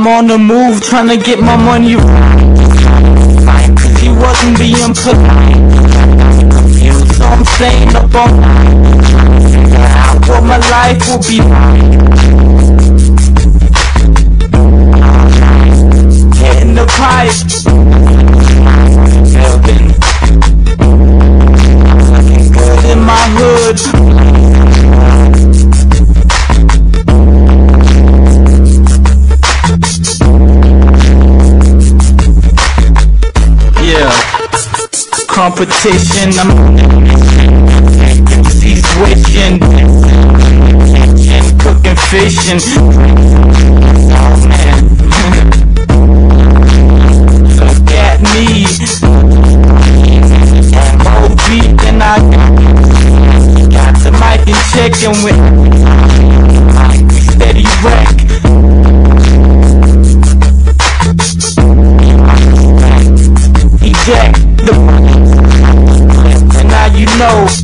I'm on the move, trying to get my money right. Cause he wasn't being polite. So I'm staying up on what my life will be like. Hitting the pipe, building good in my hood. Competition, I'm MC's wishing, cooking, fishing. Oh man, look at me, OB, and I got the mic and checking with steady wreck. Eject the and now you know.